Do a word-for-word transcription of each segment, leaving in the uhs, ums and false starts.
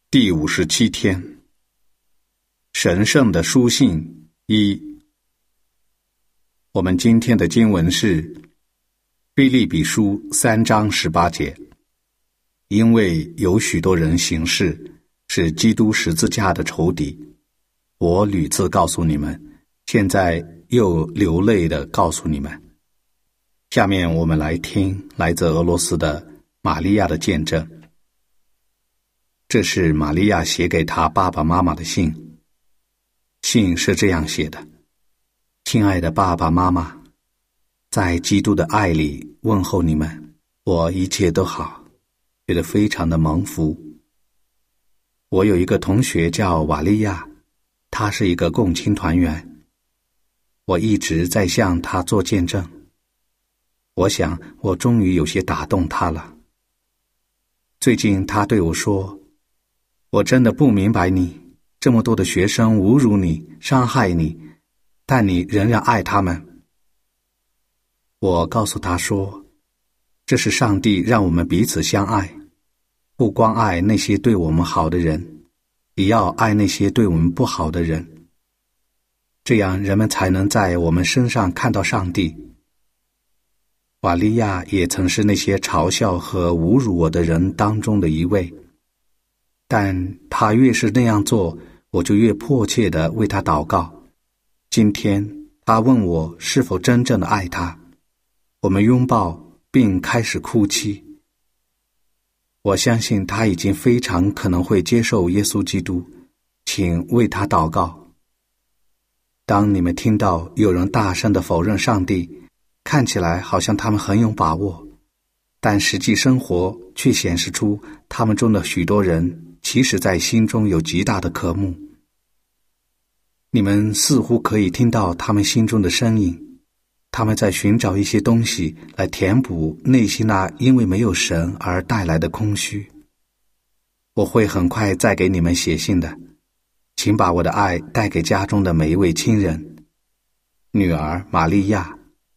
第五十七天，神圣的书信一。我们今天的经文是腓立比书三章十八节。因为有许多人行事是基督十字架的仇敌，我屡次告诉你们，现在又流泪地告诉你们。下面我们来听来自俄罗斯的玛利亚的见证。这是玛利亚写给她爸爸妈妈的信。信是这样写的：亲爱的爸爸妈妈，在基督的爱里问候你们，我一切都好，觉得非常的蒙福。我有一个同学叫瓦利亚，他是一个共青团员，我一直在向他做见证。我想我终于有些打动他了。最近他对我说，我真的不明白你，这么多的学生侮辱你，伤害你，但你仍然爱他们。我告诉他说，这是上帝让我们彼此相爱，不光爱那些对我们好的人，也要爱那些对我们不好的人，这样人们才能在我们身上看到上帝。瓦利亚也曾是那些嘲笑和侮辱我的人当中的一位，但他越是那样做，我就越迫切地为他祷告。今天他问我是否真正的爱他，我们拥抱并开始哭泣。我相信他已经非常可能会接受耶稣基督，请为他祷告。当你们听到有人大声地否认上帝，看起来好像他们很有把握，但实际生活却显示出他们中的许多人其实在心中有极大的渴慕。你们似乎可以听到他们心中的声音，他们在寻找一些东西来填补内心那因为没有神而带来的空虚。我会很快再给你们写信的，请把我的爱带给家中的每一位亲人。女儿玛利亚。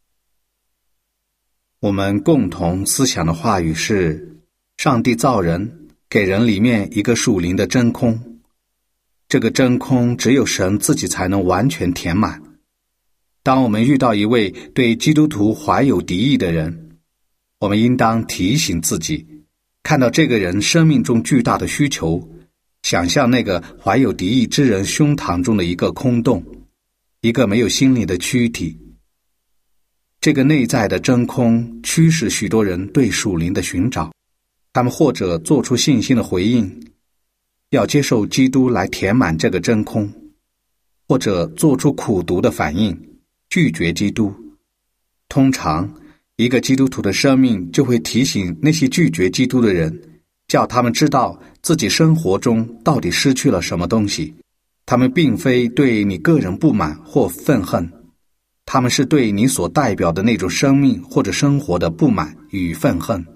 我们共同思想的话语是，上帝造人，给人里面一个属灵的真空，这个真空只有神自己才能完全填满。当我们遇到一位对基督徒怀有敌意的人，我们应当提醒自己，看到这个人生命中巨大的需求，想象那个怀有敌意之人胸膛中的一个空洞，一个没有心灵的躯体。这个内在的真空驱使许多人对属灵的寻找，他们或者做出信心的回应，要接受基督来填满这个真空，或者做出苦毒的反应，拒绝基督。通常一个基督徒的生命就会提醒那些拒绝基督的人，叫他们知道自己生活中到底失去了什么东西。他们并非对你个人不满或愤恨，他们是对你所代表的那种生命或者生活的不满与愤恨。